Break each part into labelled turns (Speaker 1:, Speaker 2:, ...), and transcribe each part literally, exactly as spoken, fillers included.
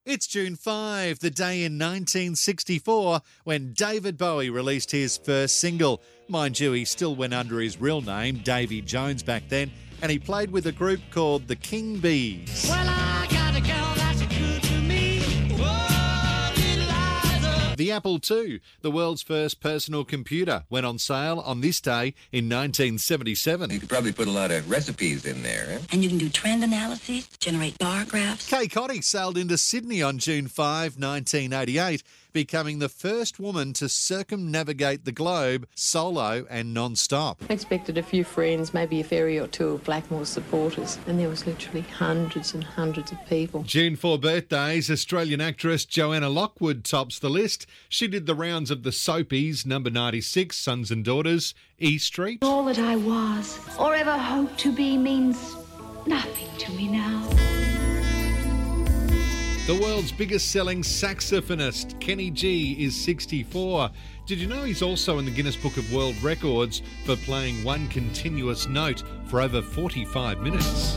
Speaker 1: It's June fifth, the day in nineteen sixty-four when David Bowie released his first single. Mind you, he still went under his real name, Davy Jones, back then, and he played with a group called the King Bees.
Speaker 2: Well, I got a girl that's good to me. Whoa, little Liza.
Speaker 1: The Apple two, the world's first personal computer, went on sale on this day in nineteen seventy-seven.
Speaker 3: You could probably put a lot of recipes in there, eh?
Speaker 4: And you can do trend analysis, generate bar graphs.
Speaker 1: Kay Connie sailed into Sydney on June fifth, nineteen eighty-eight, becoming the first woman to circumnavigate the globe solo and non-stop.
Speaker 5: I expected a few friends, maybe a ferry or two of Blackmore supporters, and there was literally hundreds and hundreds of people.
Speaker 1: June fourth birthdays, Australian actress Joanna Lockwood tops the list. She did the rounds of the soapies, number ninety-six, Sons and Daughters, E Street.
Speaker 6: All that I was or ever hoped to be means nothing to me now.
Speaker 1: The world's biggest selling saxophonist, Kenny G, is sixty-four. Did you know he's also in the Guinness Book of World Records for playing one continuous note for over forty-five minutes?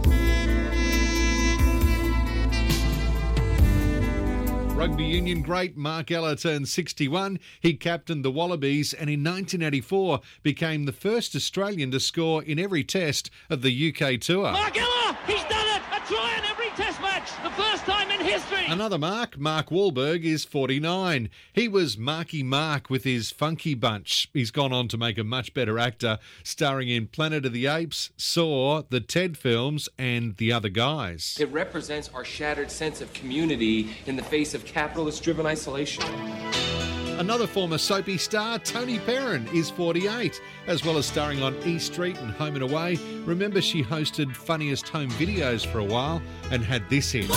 Speaker 1: Rugby union great Mark Ella turned sixty-one. He captained the Wallabies and in nineteen eighty-four became the first Australian to score in every test of the U K tour.
Speaker 2: Mark Ella, he's done it! A try in every test match, the first time in history.
Speaker 1: Another Mark, Mark Wahlberg, is forty-nine. He was Marky Mark with his Funky Bunch. He's gone on to make a much better actor, starring in Planet of the Apes, Saw, the Ted films, and The Other Guys.
Speaker 7: It represents our shattered sense of community in the face of capitalist-driven isolation.
Speaker 1: Another former soapy star, Tony Perrin, is forty-eight. As well as starring on E Street and Home and Away, remember she hosted Funniest Home Videos for a while and had this hit.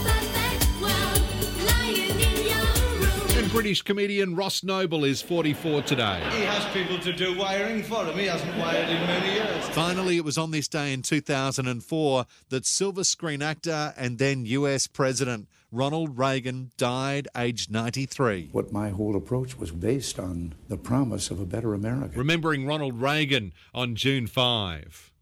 Speaker 1: And British comedian Ross Noble is forty-four today.
Speaker 8: He has people to do wiring for him. He hasn't wired in many years.
Speaker 1: Finally, it was on this day in two thousand four that silver screen actor and then U S President Ronald Reagan died aged ninety-three.
Speaker 9: What my whole approach was based on the promise of a better America.
Speaker 1: Remembering Ronald Reagan on June fifth.